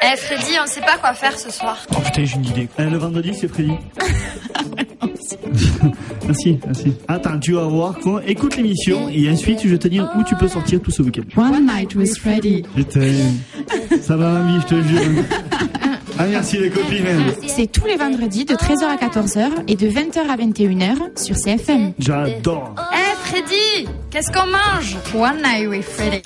Eh Freddy, on sait pas quoi faire ce soir. Oh putain, j'ai une idée. Le vendredi, c'est Freddy. Merci. Attends, tu vas voir. Écoute l'émission et ensuite je vais te dire où tu peux sortir tout ce week-end. One Night with Freddy. Putain, ça va ma vie, je te jure. Ah merci les copines. C'est tous les vendredis de 13h à 14h et de 20h à 21h sur CFM. J'adore. Eh Freddy, qu'est-ce qu'on mange? One Night with Freddy.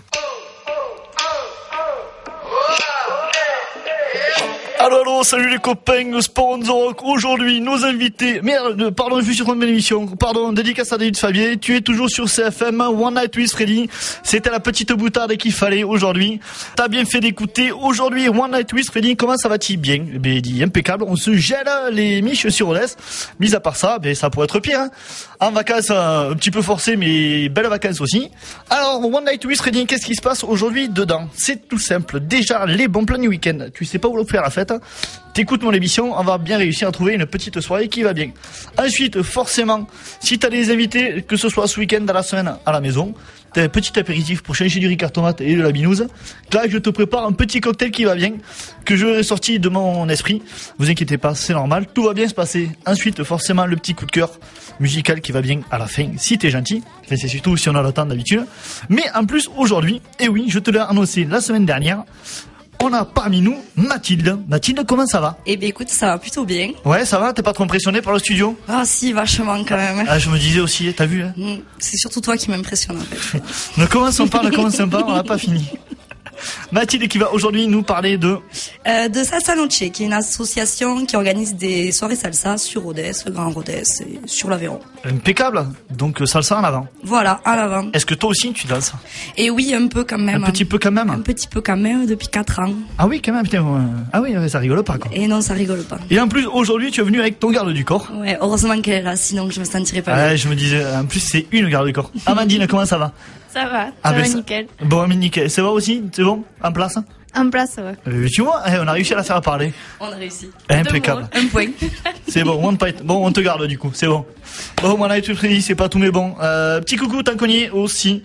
Allô, salut les copains de Sport on the Rock. Aujourd'hui, nos invités. Merde, pardon, je suis sur une émission. Pardon, dédicace à David Fabier. Tu es toujours sur CFM, One Night with Freddy. C'était la petite boutade qu'il fallait aujourd'hui. T'as bien fait d'écouter. Aujourd'hui, One Night with Freddy. Comment ça va-t-il? Bien, dit impeccable. On se gèle les miches sur Odès. Mis à part ça, ça pourrait être pire, hein. En vacances, un petit peu forcé, mais belles vacances aussi. Alors, One Night with Freddy, qu'est-ce qui se passe aujourd'hui dedans? C'est tout simple. Déjà, les bons plans du week-end. Tu sais pas où faire la fête. T'écoutes mon émission, on va bien réussir à trouver une petite soirée qui va bien. Ensuite, forcément, si t'as des invités, que ce soit ce week-end, dans la semaine, à la maison, t'as un petit apéritif pour changer du ricard tomate et de la binouse. Là, je te prépare un petit cocktail qui va bien, que je sorti de mon esprit. Vous inquiétez pas, c'est normal, tout va bien se passer. Ensuite, forcément, le petit coup de cœur musical qui va bien à la fin, si t'es gentil. Enfin, c'est surtout si on a le temps d'habitude. Mais en plus, aujourd'hui, et oui, je te l'ai annoncé la semaine dernière, on a parmi nous Mathilde. Mathilde, comment ça va? Eh bien écoute, ça va plutôt bien. Ouais, ça va, t'es pas trop impressionné par le studio? Ah si, vachement quand même. Ah, je me disais aussi, t'as vu, hein? C'est surtout toi qui m'impressionne en fait. Ne commençons pas, on n'a pas fini. Mathilde qui va aujourd'hui nous parler de Salsa Noche, qui est une association qui organise des soirées salsa sur Rodez, le Grand Rodez et sur l'Aveyron. Impeccable. Donc salsa en avant. Voilà, en avant. Est-ce que toi aussi tu danses? Et oui, un peu quand même. Un petit peu quand même. Un petit peu quand même, depuis 4 ans. Ah oui, quand même, putain. Ah oui, ça rigole pas quoi. Et non, ça rigole pas. Et en plus, aujourd'hui, tu es venu avec ton garde du corps. Ouais, heureusement qu'elle est là, sinon je me sentirais pas bien. Ouais, je me disais, en plus c'est une garde du corps. Amandine, comment ça va? Ça va, ça va nickel. Bon, mais nickel. Ça va aussi? C'est bon? En place? En place, ouais. Tu vois, on a réussi à la faire parler. On a réussi. Impeccable. Un point. C'est bon, one point. Bon, on te garde du coup, c'est bon. Bon, moi là, tu Freddy, c'est pas tout mais bon. Petit coucou, Tanconier aussi.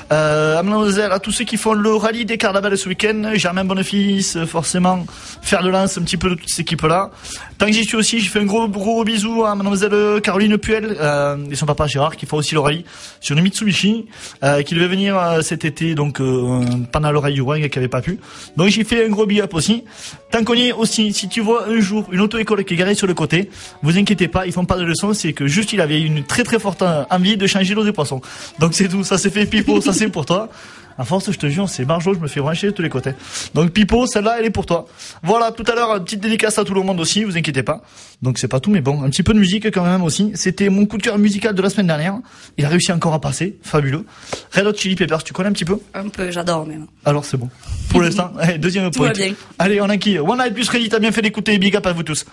À mademoiselle, à tous ceux qui font le rallye des carnavals ce week-end. Germain Bonnefils, forcément, faire de lance un petit peu de toute cette équipe-là. Tant que j'y suis aussi, je fais un gros bisou à mademoiselle Caroline Puel, et son papa Gérard, qui font aussi le rallye sur une Mitsubishi, qui devait venir cet été, donc, pendant le rallye du roi, qui avait pas pu. Donc j'ai fait un gros big up aussi. Tanconier aussi, si tu vois un jour une auto-école qui est garée sur le côté, vous inquiétez pas, ils font pas de leçons, c'est que juste il avait une très forte envie de changer l'eau des poissons. Donc c'est tout, ça c'est fait Pipo, ça c'est pour toi. À force, je te jure, c'est Marjo, je me fais brancher de tous les côtés. Donc Pipo, celle-là, elle est pour toi. Voilà, tout à l'heure, une petite dédicace à tout le monde aussi, vous inquiétez pas. Donc c'est pas tout, mais bon, un petit peu de musique quand même aussi. C'était mon coup de cœur musical de la semaine dernière. Il a réussi encore à passer, fabuleux. Red Hot Chili Peppers, tu connais un petit peu? Un peu, j'adore même. Alors c'est bon. Pour l'instant, allez, deuxième point. Tout va bien. Allez, on a qui? One Night plus Freddy, t'as bien fait d'écouter, big up à vous tous.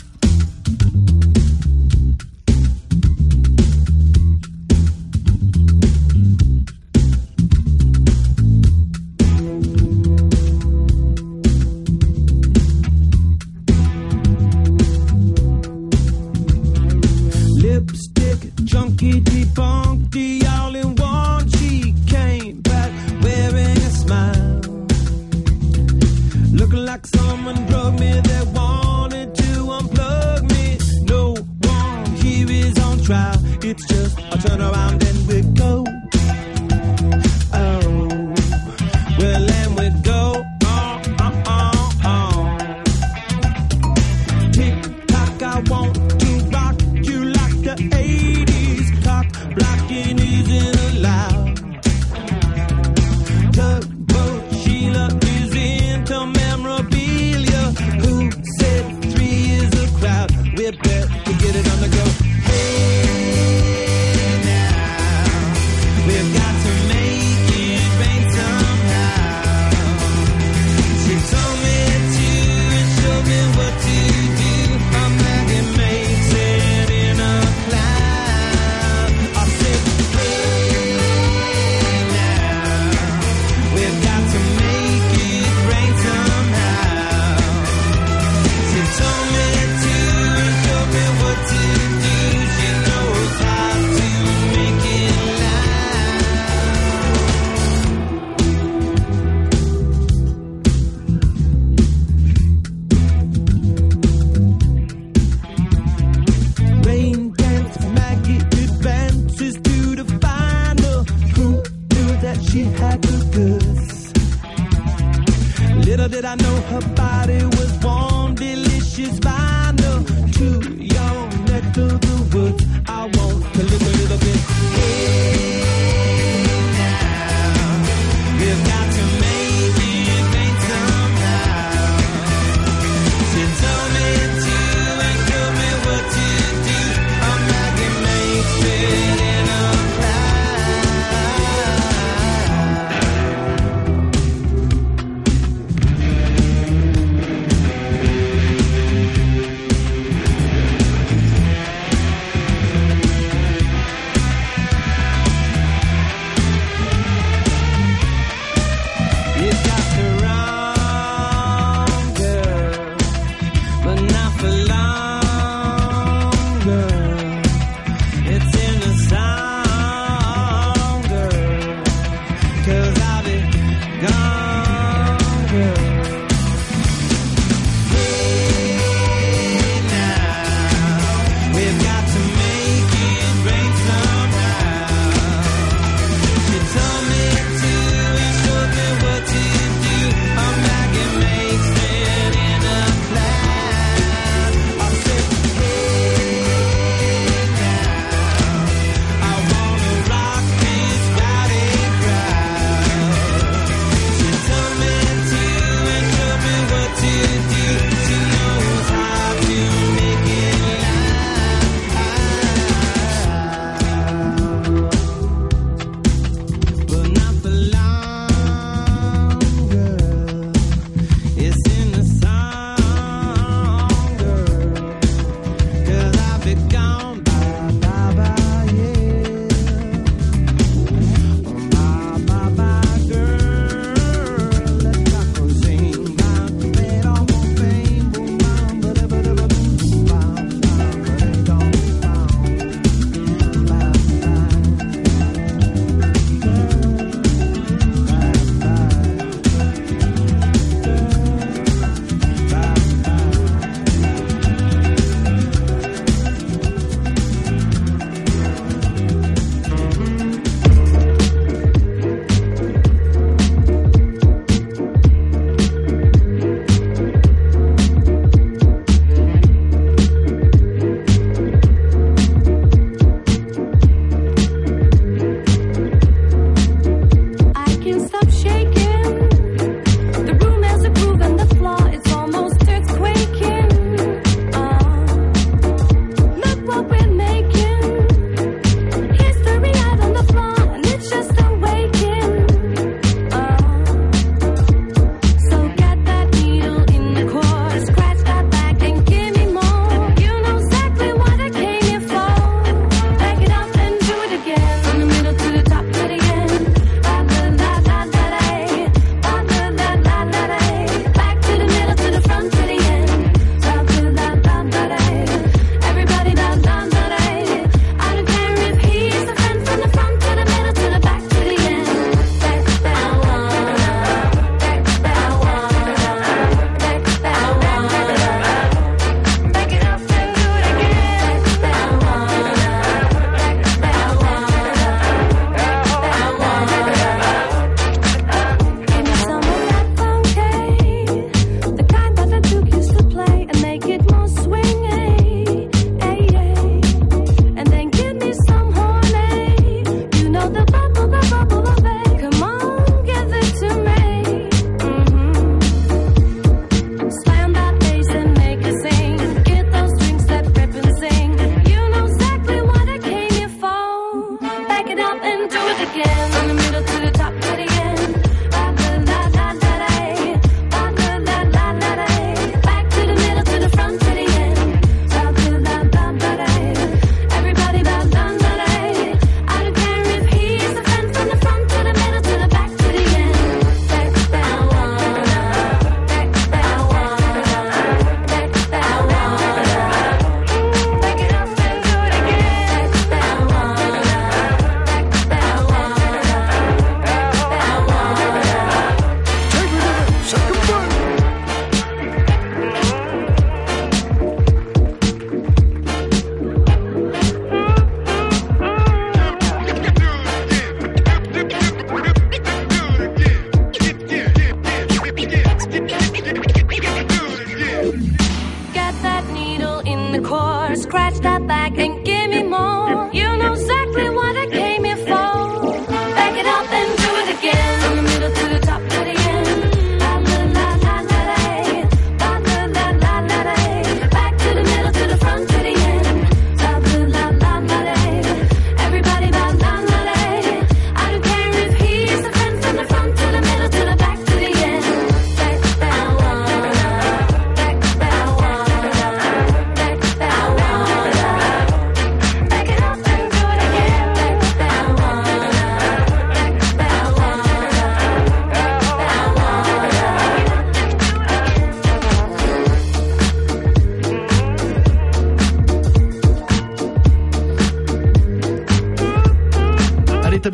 Junkie debunked all in one. She came back wearing a smile, looking like someone drugged me. They wanted to unplug. she had the goods. Little did I know her body was warm, delicious vinyl to your neck of the woods. I want to look a little bit. Hey, now we've got to make it rain somehow. She told me to and told me what to do. I'm like it makes it in a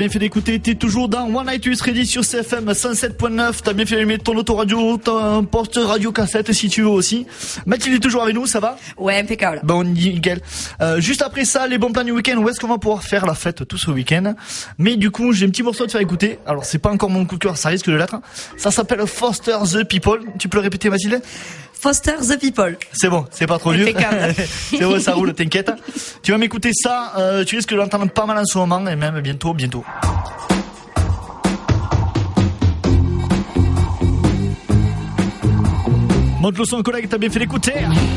bien fait d'écouter, t'es toujours dans One Night with Freddy sur CFM 107.9, t'as bien fait d'allumer ton autoradio, ton poste radio cassette si tu veux aussi. Mathilde est toujours avec nous, ça va? Ouais, impeccable. Bon, nickel. Juste après ça, les bons plans du week-end, où est-ce qu'on va pouvoir faire la fête tout ce week-end? Mais du coup, j'ai un petit morceau à te faire écouter. Alors, c'est pas encore mon coup de cœur, ça risque de l'être. Ça s'appelle Foster the People. Tu peux le répéter, Mathilde? Foster the People. C'est bon, c'est pas trop dur. C'est bon, ça roule, t'inquiète. Tu vas m'écouter ça, tu risques de l'entendre pas mal en ce moment, et même bientôt. Monte le son, collègue, t'as bien fait l'écouter.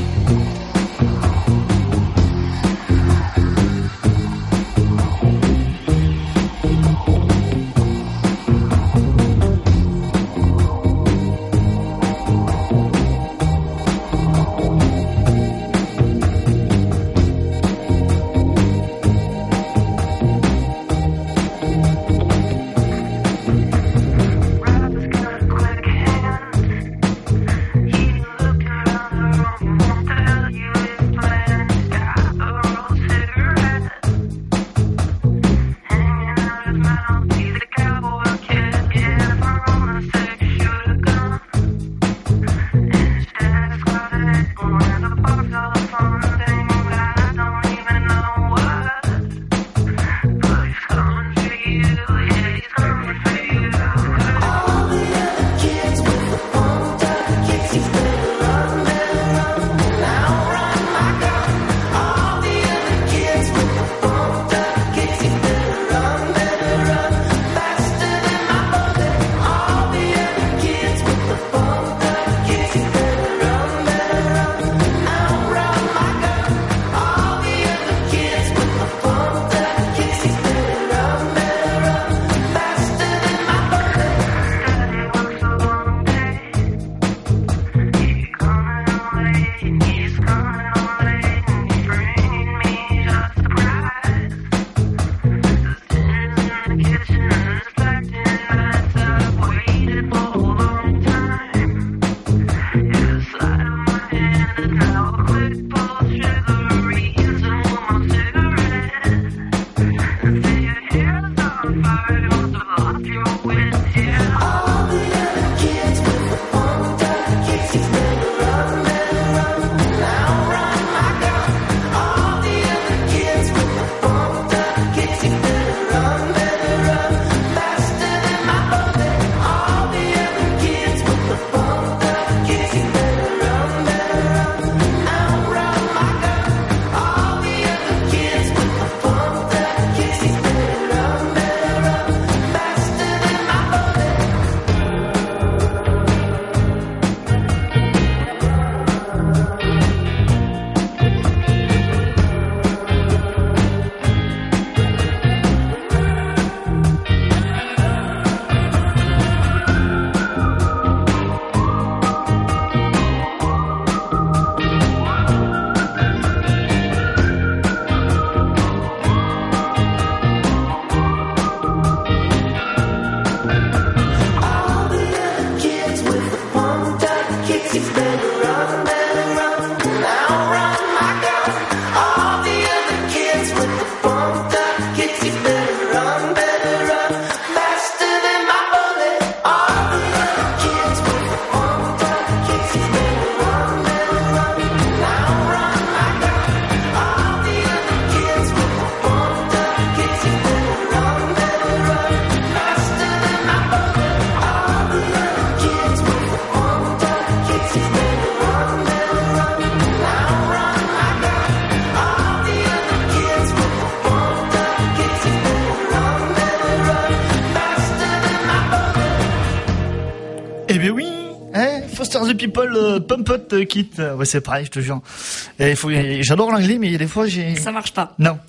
Foster the People, Pump It Kit. Ouais, c'est pareil, je te jure. Et j'adore l'anglais, mais il y a des fois, ça marche pas. Non,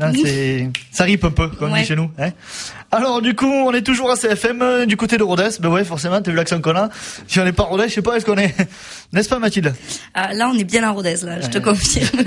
ça ripe un peu, comme on dit chez nous, hein. Alors, du coup, on est toujours à CFM, du côté de Rodez. Ben ouais, forcément, t'as vu l'accent qu'on a. Si on n'est pas Rodez, je sais pas, est-ce qu'on est, n'est-ce pas, Mathilde? Là, on est bien à Rodez, là, je te confirme.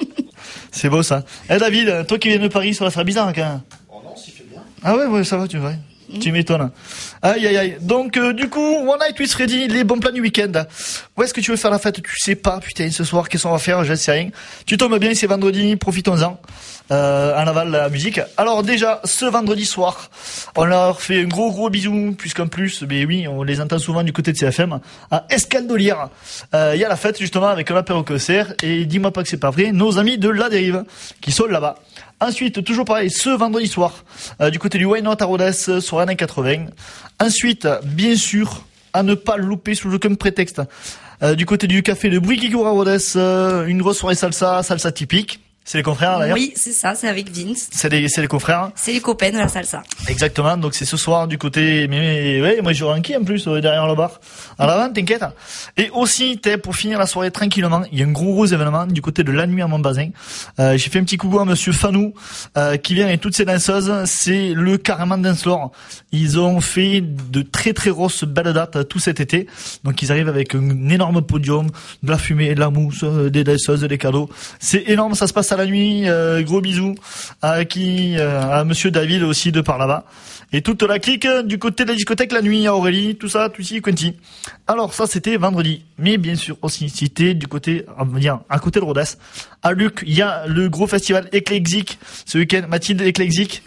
C'est beau, ça. David, toi qui viens de Paris, ça va faire bizarre, quand même. Oh non, s'il fait bien. Ah ouais, ça va, tu vois. Tu m'étonnes. Aïe. Donc, du coup, One Night with Freddy, les bons plans du week-end. Où est-ce que tu veux faire la fête? Tu sais pas, putain, ce soir, qu'est-ce qu'on va faire? Je sais rien. Tu tombes bien, c'est vendredi, profitons-en. en aval de la musique. Alors déjà, ce vendredi soir, on leur fait un gros bisou, puisqu'en plus, mais oui, on les entend souvent du côté de CFM, à Escandolière. Il y a la fête justement avec l'apéro concert, et dis-moi pas que c'est pas vrai, nos amis de La Dérive, qui sont là-bas. Ensuite, toujours pareil, ce vendredi soir, du côté du Why Not à Rodez, sur l'année 80. Ensuite, bien sûr, à ne pas louper sous aucun prétexte, du côté du café de Briquicourt à Rodez, une grosse soirée salsa typique. C'est les confrères d'ailleurs. Oui, c'est ça, c'est avec Vince. C'est les confrères. C'est les copains de la salsa. Exactement, donc c'est ce soir du côté, mais ouais, moi j'aurai un qui en plus derrière le bar. À l'avant, t'inquiète. Et aussi, pour finir la soirée tranquillement, il y a un gros événement du côté de La Nuit à Montbazin. J'ai fait un petit coucou à monsieur Fanou, qui vient avec toutes ses danseuses. C'est le Carrément Dance Floor. Ils ont fait de très grosses belles dates tout cet été. Donc ils arrivent avec un énorme podium, de la fumée, de la mousse, des danseuses, des cadeaux. C'est énorme, ça se passe à la nuit. Gros bisous à monsieur David aussi de par là-bas. Et toute la clique du côté de la discothèque La Nuit à Aurélie, tout ça, tout ici, Quentin. Alors ça c'était vendredi. Mais bien sûr aussi, si t'es du côté, on va dire, à côté de Rodez, à Luc, il y a le gros festival Éclectique ce week-end. Mathilde, Éclectique.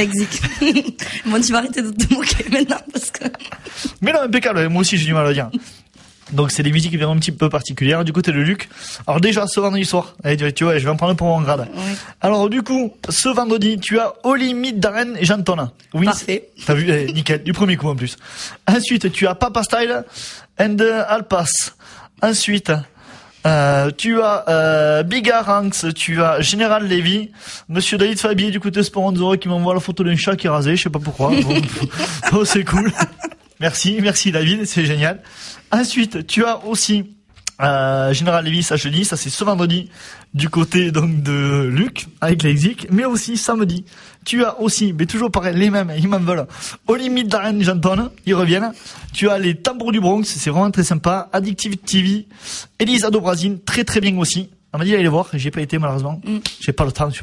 Bon, tu vas arrêter de te moquer maintenant parce que... Mais non, impeccable, moi aussi j'ai du mal à le dire. Donc c'est des musiques vraiment un petit peu particulières du côté de Luc. Alors déjà ce vendredi soir, tu vois, je vais en prendre pour mon grade. Oui. Alors du coup, ce vendredi, tu as Au Limite d'Arène et Jean-Ton. Oui, parfait. T'as vu, nickel, du premier coup en plus. Ensuite, tu as Papa Style and Alpas. Ensuite, tu as Bigard Ranks, tu as Général Lévy, monsieur David Fabier du côté de Sporanzo qui m'envoie la photo d'un chat qui est rasé, je sais pas pourquoi. Bon, c'est cool. Merci David, c'est génial. Ensuite, tu as aussi Général Lévy, ça je dis, ça c'est ce vendredi du côté donc de Luc avec Leipzig, mais aussi samedi. Tu as aussi, mais toujours pareil, les mêmes, ils m'en veulent. Au Limite d'Arène, j'entends, ils reviennent. Tu as les Tambours du Bronx, c'est vraiment très sympa. Addictive TV, Elisa Dobrazine, très bien aussi. On m'a dit d'aller les voir, j'ai pas été malheureusement. J'ai pas le temps.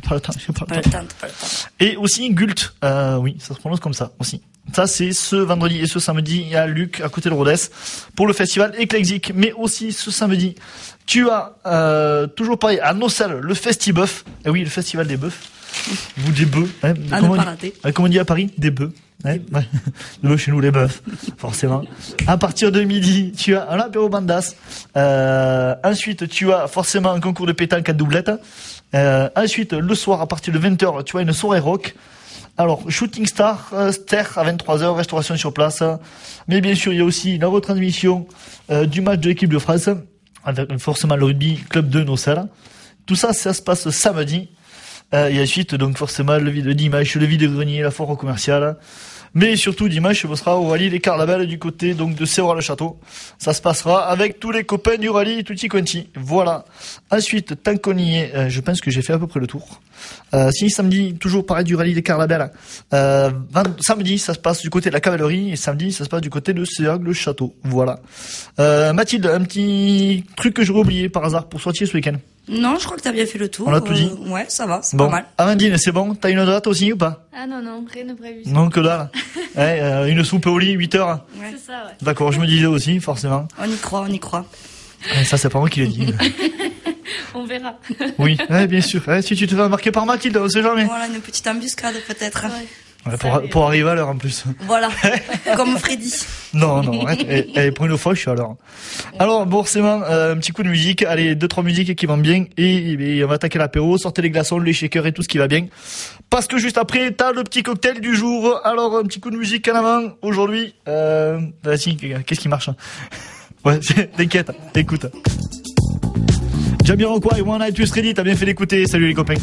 Et aussi Gult, oui, ça se prononce comme ça aussi. Ça c'est ce vendredi et ce samedi à Luc, à côté de Rodez, pour le festival Éclectique. Mais aussi ce samedi, tu as toujours pareil à Nocel, le Festibuff. Et oui, le festival des bœufs. Ou des bœufs. Hein, comment on dit à Paris? Des bœufs. Ouais. Nous, chez nous, les bœufs, forcément. À partir de midi, tu as un apéro bandas. Ensuite, tu as forcément un concours de pétanque à doublette. Ensuite, le soir, à partir de 20h, tu as une soirée rock. Alors, Shooting Star, Ster à 23h, restauration sur place. Mais bien sûr, il y a aussi la retransmission du match de l'équipe de France, avec forcément le rugby club de Nocel. Tout ça, ça se passe samedi. Et ensuite, donc forcément, le dimanche, le vide-grenier, la foire commerciale. Mais surtout, dimanche, on sera au rallye des Carlabelles du côté donc de Sévres-le-Château. Ça se passera avec tous les copains du rallye tutti quanti. Voilà. Ensuite, tant qu'on y est, je pense que j'ai fait à peu près le tour. Si samedi, toujours pareil du rallye des Carlabelles. Samedi, ça se passe du côté de la cavalerie et samedi, ça se passe du côté de Sévres-le-Château. Voilà. Mathilde, un petit truc que j'aurais oublié par hasard pour sortir ce week-end. Non, je crois que t'as bien fait le tour. On a tout dit. Ouais, ça va, c'est bon. pas mal. Amandine, c'est bon? T'as une date aussi ou pas? Ah non, rien de prévu. Non, que dalle. Ouais, une soupe au lit, 8h. Ouais. C'est ça, ouais. D'accord, je me disais aussi, forcément. On y croit. Ça, c'est pas moi qui l'ai dit. On verra. Oui, ouais, bien sûr. Si tu te fais marquer par Mathilde, on sait jamais. Voilà, une petite embuscade peut-être. Ouais. Ouais, pour arriver à l'heure en plus. Voilà, comme Freddy. Non, arrête, pour une fois je suis à l'heure. Alors bon, forcément, un petit coup de musique, allez, 2-3 musiques qui vont bien, et on va attaquer l'apéro, sortez les glaçons, les shakers et tout ce qui va bien. Parce que juste après, t'as le petit cocktail du jour. Alors un petit coup de musique en avant, aujourd'hui, vas-y, qu'est-ce qui marche? Ouais, t'inquiète, écoute. Jamiroquai, One Night Plus Ready, t'as bien fait d'écouter, salut les copains.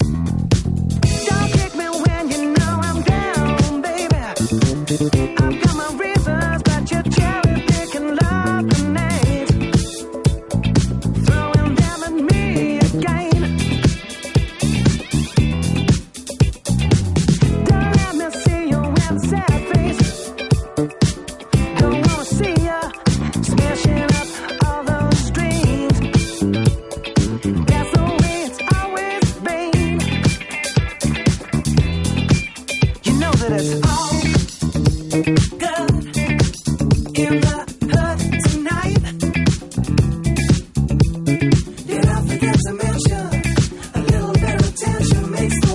I've got my reasons, but you're cherry picking love grenades, throwing them at me again. Don't let me see you with a sad face. Don't wanna see ya smashing up all those dreams. That's the way it's always been. You know that it's all good in the hood tonight. Did I forget to mention a little bit of attention makes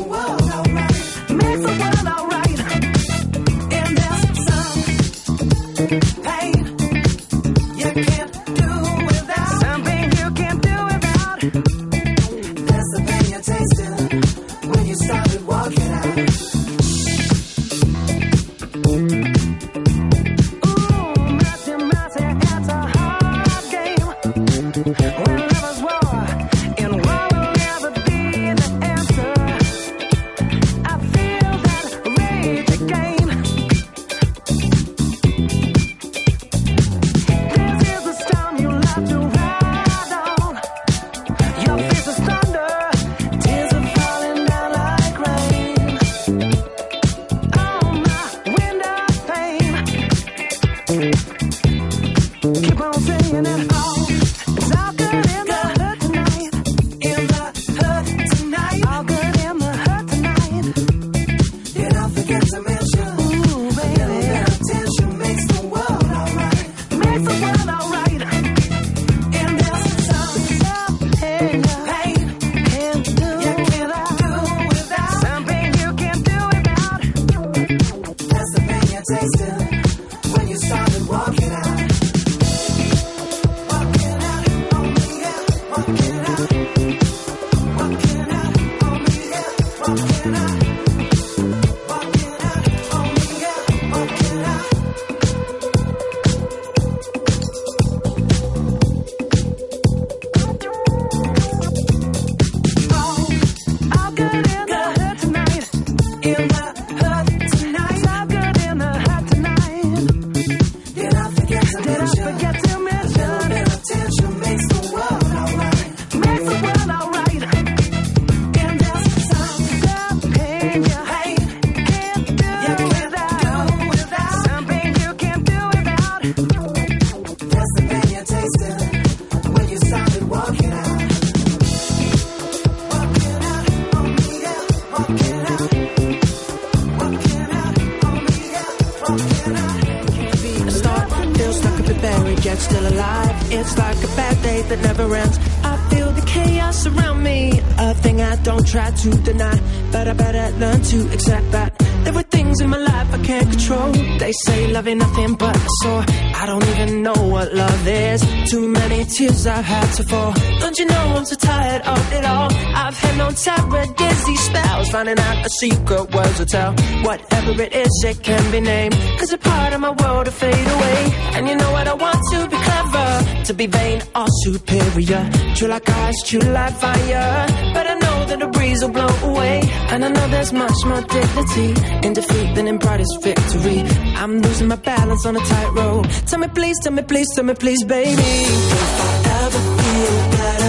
yet still alive. It's like a bad day that never ends. I feel the chaos around me, a thing I don't try to deny, but I better learn to accept that there were things in my life I can't control. They say love ain't nothing but a sore. I don't even know what love is. Too many tears I've had to fall. Don't you know I'm so tired of it all? I've had no terror, dizzy spells, finding out a secret words will tell. Whatever it is, it can be named, 'cause a part of my world will fade away. And you know what, I want to be clever, to be vain or superior, true like ice, true like fire. But I know that the breeze will blow away, and I know there's much more dignity in defeat than in brightest victory. I'm losing my balance on a tightrope. Tell me please, tell me please, tell me please, baby, if I ever feel better,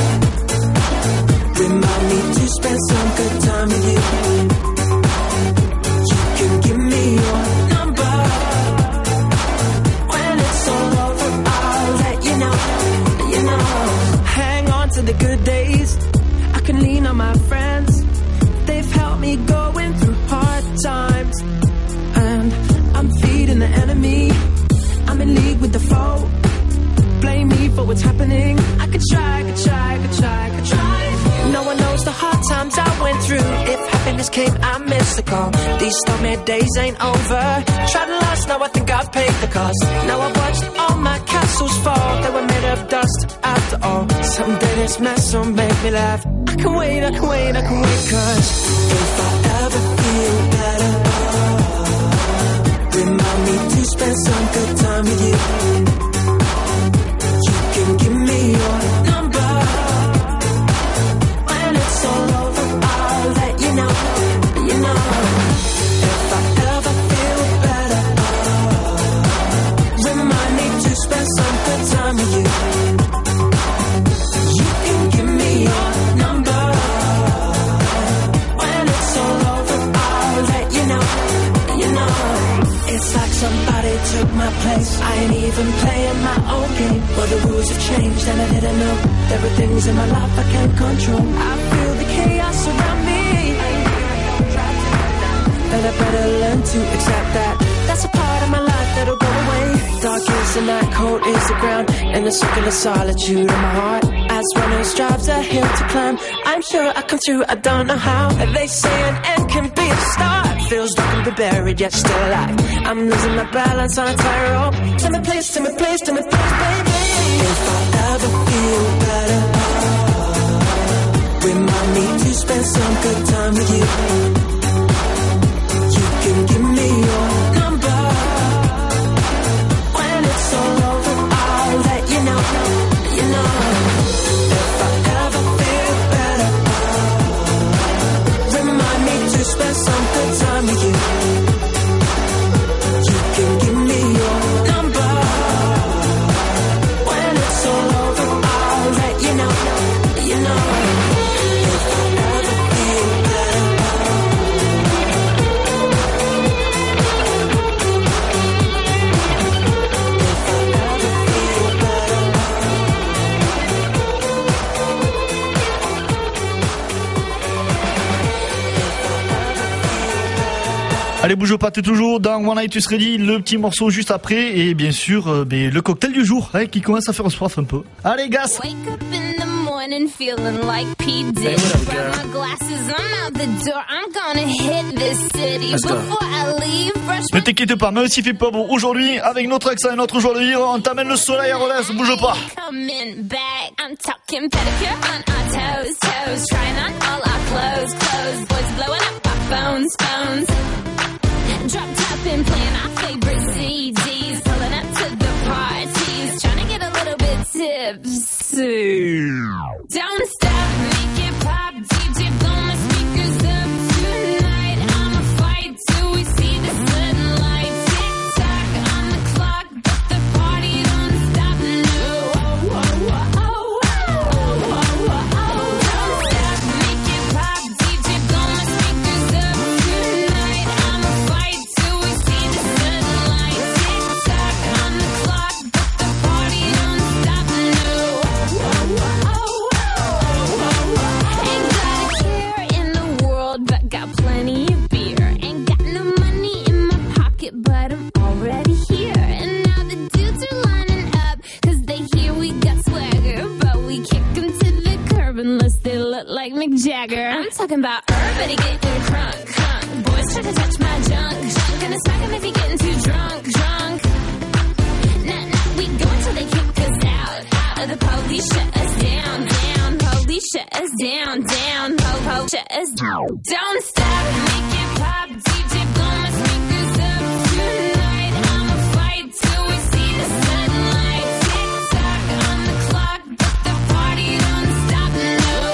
remind me to spend some good time with you. You can give me your number. When it's all over, I'll let you know. You know, hang on to the good days. I can lean on my friends. They've helped me going through hard times. And I'm feeding the enemy. I'm in league with the foe. Blame me for what's happening. I could try. No one knows the hard times I went through. If happiness came, I missed the call. These stormy days ain't over. Tried to last, now I think I've paid the cost. Now I've watched all my castles fall. They were made of dust after all. Someday this mess will make me laugh. I can wait, 'cause if I ever feel better, remind me to spend some good time with you. You can give me your number. When it's all over, I'll let you know. You know, if I ever feel better, remind me to spend some good time with you. You can give me your number. When it's all over, I'll let you know. You know, it's like somebody took my place. I ain't even playing my own game. Well, the rules have changed and I didn't know. There are things in my life I can't control. I feel the chaos around me, and I better learn to accept that. That's a part of my life that'll go away. Dark is the night, cold is the ground, and the circular solitude in my heart. As one who strives a hill to climb, I'm sure I come through, I don't know how. They say an end can be a start. feels like I'm buried yet still alive. I'm losing my balance on a tightrope. Tell me please, baby. If I ever feel better, remind me to spend some good time with you. You can give me your number. When it's all over, I'll let you know. You know. If I ever feel better, remind me to spend some good time with you. You can give me your number. When it's all over, I'll let you know. You know. If I ever feel better. Allez, bouge pas, t'es toujours dans One Night is Ready, le petit morceau juste après, et bien sûr, le cocktail du jour, hein, qui commence à faire soif un peu. Allez, gaz! Wake up in the morning feeling like P. Diddy. Grab my glasses, I'm out the door. I'm gonna hit this city before I leave. Fresh. Ne t'inquiète pas, même s'il fait pas beau aujourd'hui, avec notre accent et notre joie de vivre, on t'amène le soleil à Rodez, bouge pas! Coming back, I'm talking pedicure on our toes, toes. Trying on all our clothes, clothes. Boys blowing up our phones, phones. Drop top and playing our favorite CDs. Pulling up to the parties. Trying to get a little bit tipsy. Don't stop, make it pop. DJ blow my speakers up tonight. I'ma fight till we see the sunlight. Tick tock on the clock, but the party don't stop. No. Don't stop, make it pop. DJ blow my speakers up tonight. I'ma fight till we see the sunlight. Tick tock on the clock, but the party don't stop. No. Ain't got a care in the world, but got plenty of beer. Ain't got no money in my pocket, but I'm already here. And now the dudes are lining up, cause they hear we got swagger. But we kick them to the curb unless they look like Mick Jagger. I'm talking about everybody getting crunk, crunk. Boys try to touch my junk, junk. Gonna smack him if he getting too drunk, drunk. Nah, we go until they kick us out, out. The police shut us down, down. Police shut us down, down. Po, shut us down. Don't stop, make it pop. DJ blow my speakers up tonight. I'ma fight till we see the sunlight. Tick tock on the clock, but the party don't stop. No.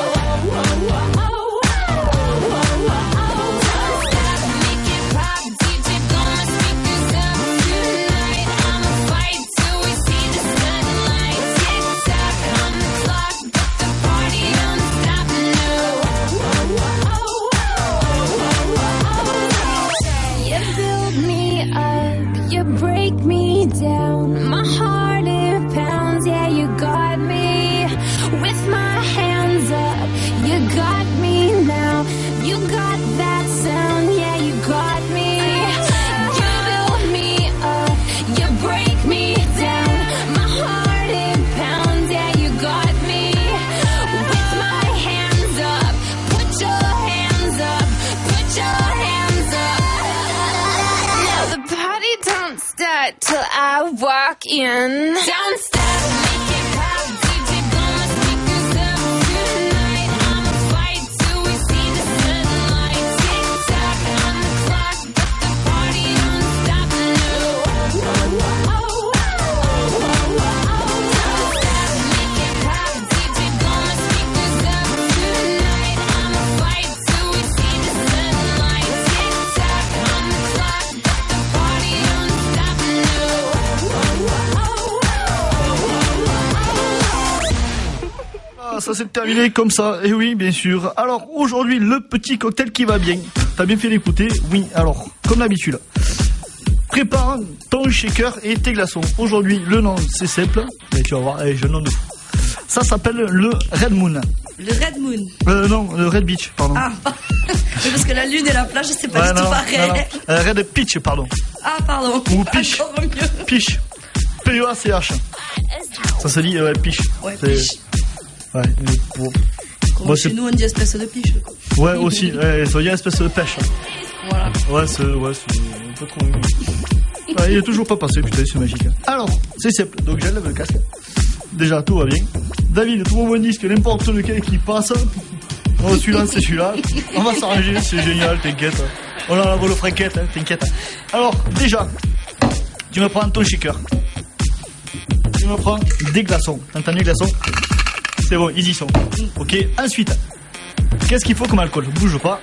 Don't stop, make it pop. DJ blow my speakers up tonight. I'ma fight till we see the sunlight. Tick tock on the clock, but the party don't stop. No. You build me up, you break me down. My heart it pounds, yeah, you got me. With my hands up, you got me now. You got that sound, yeah, you got me. You build me up, you break me down. My heart it pounds, yeah, you got me. With my hands up, put your hands up, put your hands up. Now the party don't start till I walk in. Don't stop, make it pop. DJ blow my speakers up tonight. I'ma fight till we see the sunlight. Tick tock on the clock, but the party don't stop. No. Don't stop, make it pop. DJ blow my speakers up tonight. I'ma fight till we see the sunlight. Tick tock on the clock, but the party don't stop. No. Ah, ça s'est terminé comme ça, et oui, bien sûr. Alors, aujourd'hui, le petit cocktail qui va bien. T'as bien fait d'écouter? Oui, alors, comme d'habitude. Prépare ton shaker et tes glaçons. Aujourd'hui, le nom, c'est simple. Mais tu vas voir, j'ai un nom de fou. Ça s'appelle le Red Moon. Le Red Moon. Non, le Red Beach, pardon. Ah, mais parce que la lune et la plage, c'est pas Ouais, du tout non, pareil. non, non. Red Peach, pardon. Ah, pardon. Ou Peach. Encore mieux. Peach. P-E-A-C-H. Ça se dit, Peach. Ouais, C'est- piche. Ouais, Comme Bon, chez c'est- nous, on dit espèce de piche. Quoi. ouais, aussi. Ouais, ça veut dire espèce de pêche. Voilà. Ouais, c'est un peu trop. Ouais, il est toujours pas passé, putain, c'est magique. Alors, c'est simple. Donc, j'enlève le casque. Déjà, tout va bien. David, trouve un disque, n'importe lequel qui passe. Oh, celui-là, c'est celui-là. On va s'arranger, c'est génial, t'inquiète. On en a le franquette, hein, t'inquiète. Alors, déjà, tu me prends ton shaker. Tu me prends des glaçons. T'entends les glaçons? C'est bon, ils y sont. Ok, ensuite, qu'est-ce qu'il faut comme alcool? Bouge pas.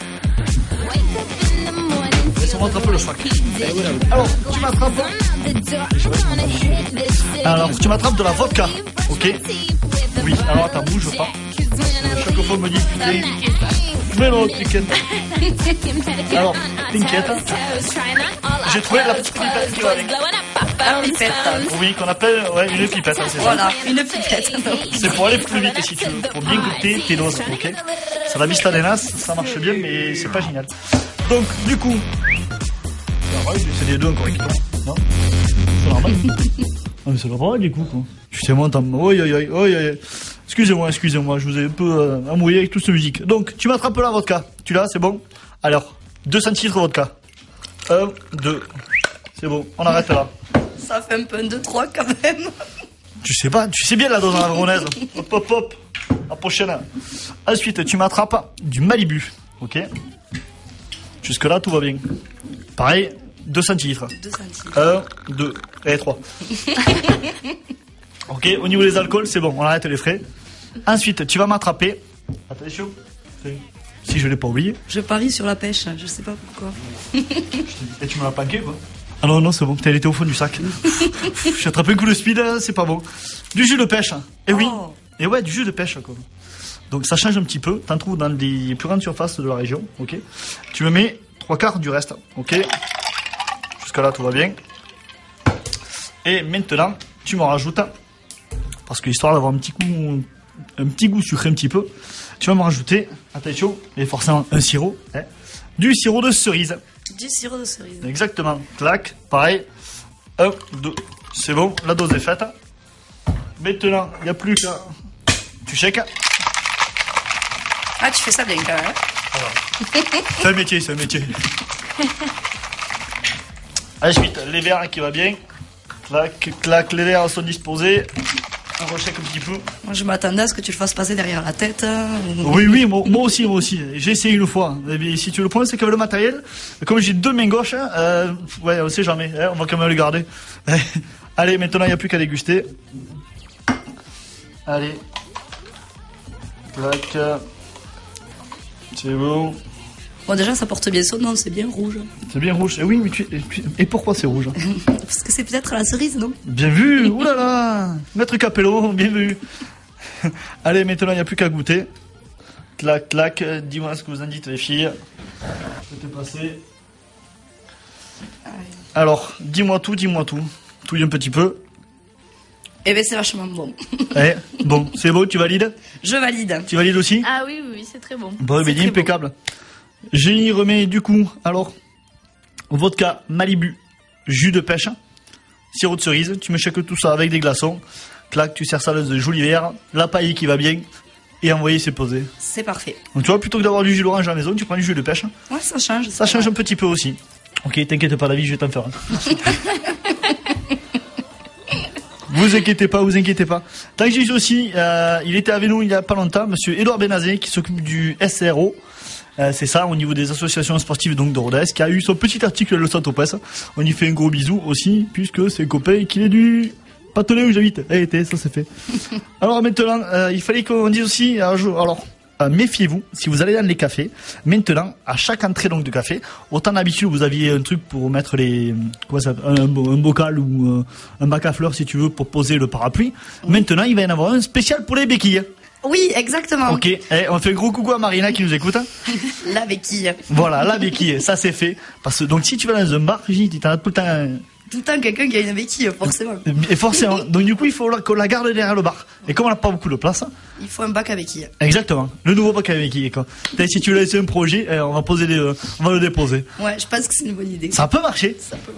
Laisse-moi attraper le sac. Alors, tu m'attrapes de la vodka. Ok? Oui, alors attends, bouge pas. Chaque fois, on me dit, putain. Mais non, t'inquiète. Alors, t'inquiète. J'ai trouvé la petite pipette qui va avec. Alors, pipette. Oui, qu'on appelle une pipette, hein, c'est ça. Voilà, une pipette. C'est pour aller plus vite si tu veux, pour bien goûter tes doses, ok? Ça la vis la dénace, ça marche bien, mais c'est pas génial. Donc, du coup, c'est les deux encore qui tombent, non? C'est normal. Non, mais c'est normal, du coup, quoi. Tu sais, moi, Excusez-moi, je vous ai un peu amouillé avec toute cette musique. Donc, tu m'attrapes la vodka. Tu l'as, c'est bon? Alors, 2 centilitres de vodka. 1, 2. C'est bon, on arrête là. Ça fait un peu un 2-3 quand même. Tu sais bien la dose en avronaise. Hop. La prochaine. Ensuite, tu m'attrapes du Malibu. Ok? Jusque là, tout va bien. Pareil, 2 centilitres. 2 centilitres. 1, 2, et 3. Ok, au niveau des alcools, c'est bon, on arrête les frais. Ensuite, tu vas m'attraper. Attention. Si je l'ai pas oublié. Je parie sur la pêche, je sais pas pourquoi. Et tu me l'as panqué, quoi? Ah non, c'est bon, elle était au fond du sac. J'ai attrapé un coup de speed, c'est pas bon. Du jus de pêche. Et oui. Et ouais, du jus de pêche, quoi. Donc ça change un petit peu. T'en trouves dans les plus grandes surfaces de la région, ok? Tu me mets 3/4 du reste, ok? Jusqu'à là, tout va bien. Et maintenant, tu m'en rajoutes, parce que histoire d'avoir un petit goût sucré un petit peu, tu vas me rajouter, attention, et forcément un sirop, hein, du sirop de cerise. Du sirop de cerise. Exactement. Clac, pareil. 1, 2. C'est bon, la dose est faite. Maintenant, il n'y a plus qu'à... Tu shakes. Ah, tu fais ça bien quand même. C'est un métier. Ensuite, les verres qui va bien. Clac, les verres sont disposés. On rechèque un petit peu. Moi, je m'attendais à ce que tu le fasses passer derrière la tête. Oui, moi aussi. J'ai essayé une fois. Et si tu veux le point, c'est qu'avec le matériel, comme j'ai 2 mains gauches, ouais, on sait jamais. On va quand même le garder. Allez, maintenant, il n'y a plus qu'à déguster. Allez. Clac. C'est bon. Bon, déjà, ça porte bien son nom, c'est bien rouge. C'est bien rouge. Et oui, mais et pourquoi c'est rouge? Parce que c'est peut-être la cerise, non? Bien vu. Oulala. Maître Capello, bien vu. Allez, maintenant, il n'y a plus qu'à goûter. Clac. Dis-moi ce que vous en dites, les filles. C'était passé. Alors, dis-moi tout. Touille un petit peu. Eh ben, c'est vachement bon. Bon, c'est bon, tu valides? Je valide. Tu valides aussi? Ah oui, c'est très bon. Bon, mais impeccable. Bon. J'y remets du coup, alors, vodka Malibu, jus de pêche, sirop de cerise, tu me shakes tout ça avec des glaçons, clac, tu sers ça dans un joli verre, la paille qui va bien, et envoyer c'est posé. C'est parfait. Donc tu vois, plutôt que d'avoir du jus d'orange à la maison, tu prends du jus de pêche. Ouais, ça change. Ça change un petit peu aussi. Ok, t'inquiète pas, David, je vais t'en faire un. Vous inquiétez pas. Tant que j'y suis aussi, il était avec nous il y a pas longtemps, monsieur Édouard Benazé, qui s'occupe du SRO. C'est ça, au niveau des associations sportives donc de Rodez, qui a eu son petit article le Santo Presse. On y fait un gros bisou aussi, puisque c'est un copain qui est du Patelet où j'habite. Ça c'est fait. Alors maintenant, il fallait qu'on dise aussi un jour, alors, méfiez-vous, si vous allez dans les cafés, maintenant, à chaque entrée donc de café, autant d'habitude vous aviez un truc pour mettre un bocal ou un bac à fleurs si tu veux pour poser le parapluie. Maintenant, il va y en avoir un spécial pour les béquilles. Oui, exactement. Ok, on fait un gros coucou à Marina qui nous écoute. La béquille. Voilà, la béquille, ça c'est fait. Parce que donc si tu vas dans un bar, t'en as tout le temps. Tout le temps quelqu'un qui a une béquille, forcément. Et forcément. Donc du coup, il faut qu'on la garde derrière le bar. Et comme on n'a pas beaucoup de place, il faut un bac à béquille. Exactement, le nouveau bac à béquille. Quoi. Si tu veux laisser un projet, on va le déposer. Ouais, je pense que c'est une bonne idée. Ça peut marcher.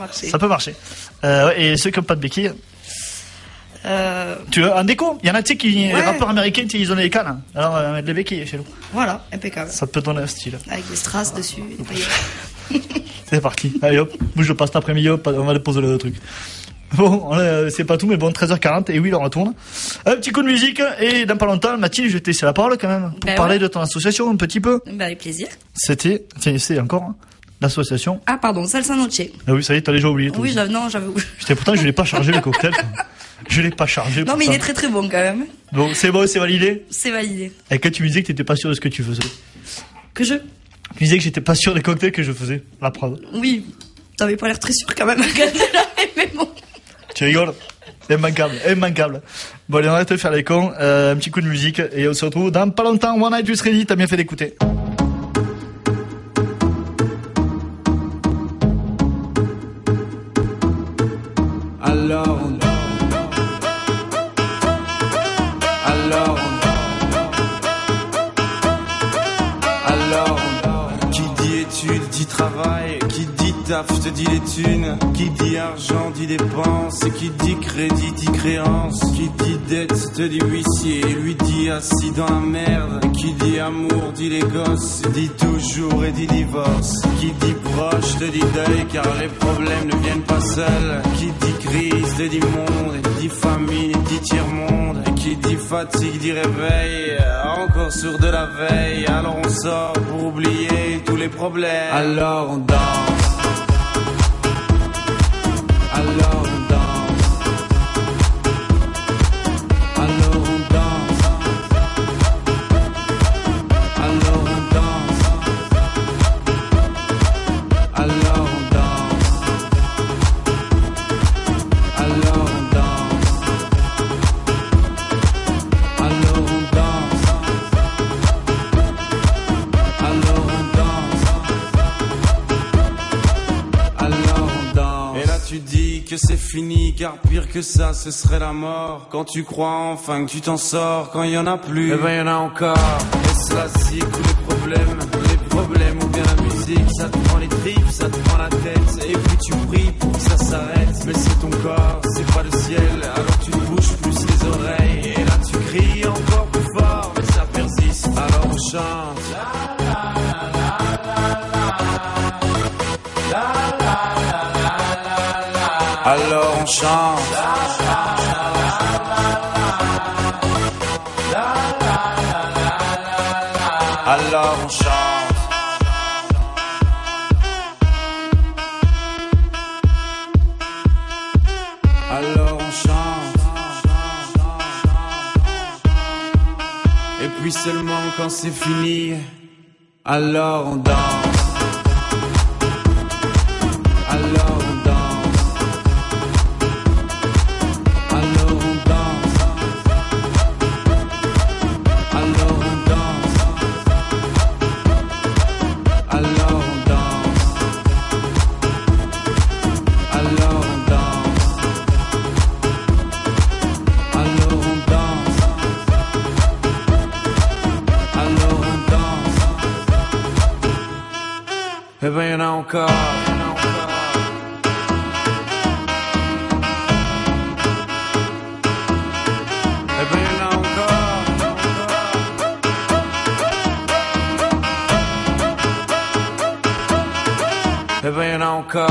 Et ceux qui n'ont pas de béquille. Tu veux en déco? Il y en a les rappeurs américains, ils ont des cannes. Alors on va mettre des béquilles chez nous. Voilà, impeccable. Ça peut donner un style. Avec des strass dessus. C'est parti. Allez hop, bouge le passe cet après-midi, hop, on va déposer le truc. Bon, c'est pas tout, mais bon, 13h40, et oui, on retourne. Un petit coup de musique, et dans pas longtemps, Mathilde, je vais te laisser la parole quand même, pour parler de ton association un petit peu. Bah, avec plaisir. C'était, tiens, c'est encore, hein, l'association. Ah, pardon, Salsa Noche. Ah oui, ça y est, t'as déjà oublié. Oui, non, j'avais oublié. Pourtant, je l'ai pas chargé le cocktail. Je l'ai pas chargé. Non, mais il est très très bon quand même. Bon, c'est validé. C'est validé. Et quand tu me disais que t'étais pas sûr de ce que tu faisais. Tu disais que j'étais pas sûr des cocktails que je faisais. La preuve. Oui. T'avais pas l'air très sûr quand même. Mais bon. Tu rigoles? Immanquable. Bon, allez, on va te faire les cons. Un petit coup de musique. Et on se retrouve dans pas longtemps. One Night with Freddy. T'as bien fait d'écouter. Alors qui dit études dit travail, qui dit taf te dit les thunes, qui dit argent dit dépenses, et qui dit crédit dit créance, qui dit dette te dit huissier, lui dit assis dans la merde, qui dit amour dit les gosses, dit toujours et dit divorce, qui dit proche te dit deuil car les problèmes ne viennent pas seuls, qui dit crise te dit monde, et dit famine dit tiers-monde, et qui dit fatigue dit réveil, encore sourd de la veille, alors on sort pour oublier tous les problèmes, alors on danse. Alors on danse. Alors on danse. Alors on danse. Alors on danse. Alors on danse. Alors on danse. Alors on danse. Alors on danse. Et là tu dis que c'est fini, car pire que ça ce serait la mort. Quand tu crois enfin que tu t'en sors, quand il y en a plus, eh ben y en a encore. Et cela c'est tous les problèmes ou bien la musique, ça te prend les tripes, ça te prend la tête, et puis tu pries pour que ça s'arrête. Mais c'est ton corps, c'est pas le ciel, alors tu te bouges plus les oreilles, et là tu cries encore plus fort, mais ça persiste, alors on chante. Alors on chante. Alors on chante. Alors on chante. Et puis seulement quand c'est fini, alors on danse. Alors on danse. Eh ben y'en a encore. Eh ben y'en a encore. Eh ben y'en a encore.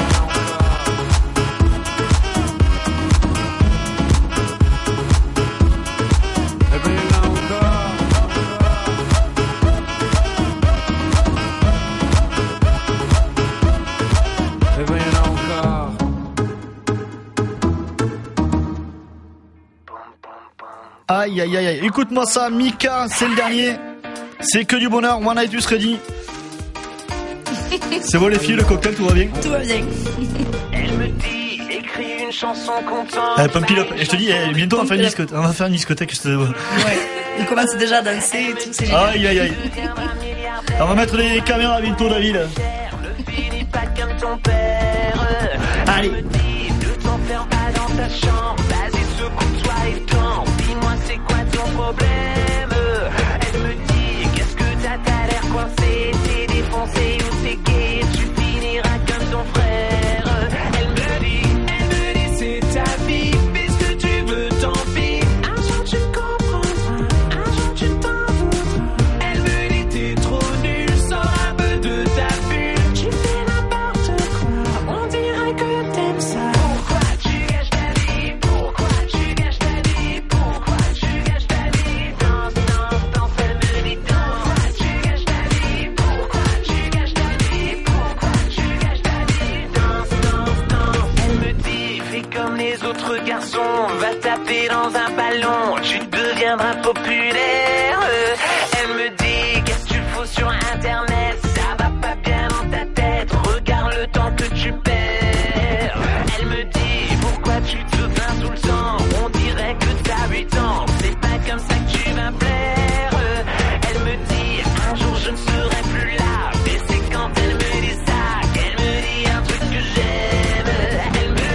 Aïe aïe aïe aïe, écoute-moi ça, Mika, c'est le dernier. C'est que du bonheur, One Night with Freddy. C'est bon les filles, le cocktail, tout va bien? Tout va bien. Elle me dit, écris une chanson contente. Pump it up. Et je te dis, bientôt on va faire une discothèque. Ouais, il commence déjà à danser et tout, c'est génial. Aïe aïe aïe. On va mettre les caméras bientôt, David. Ne finis pas comme ton père. Allez. Elle me dit de t'enfermer pas dans ta chambre, basé sur toi et temps. Dis-moi c'est quoi ton problème. Elle me dit qu'est-ce que t'as l'air coincé, t'es défoncé ou t'es gay, tu finiras comme ton frère. Elle me dit c'est ta vie, fais ce que tu veux, tant pis. Un jour tu comprendras, un jour tu t'en voudras. Elle me dit t'es trop nul, sors un peu de ta bulle, tu fais son va taper dans un ballon, tu deviendras populaire. Elle me dit qu'est-ce que tu fous sur internet, ça va pas bien dans ta tête, regarde le temps que tu perds. Elle me dit pourquoi tu te plains tout le temps, on dirait que t'as 8 ans, c'est pas comme ça que tu vas plaire. Elle me dit un jour je ne serai plus là, mais c'est quand elle me dit ça qu'elle me dit un truc que j'aime. Elle me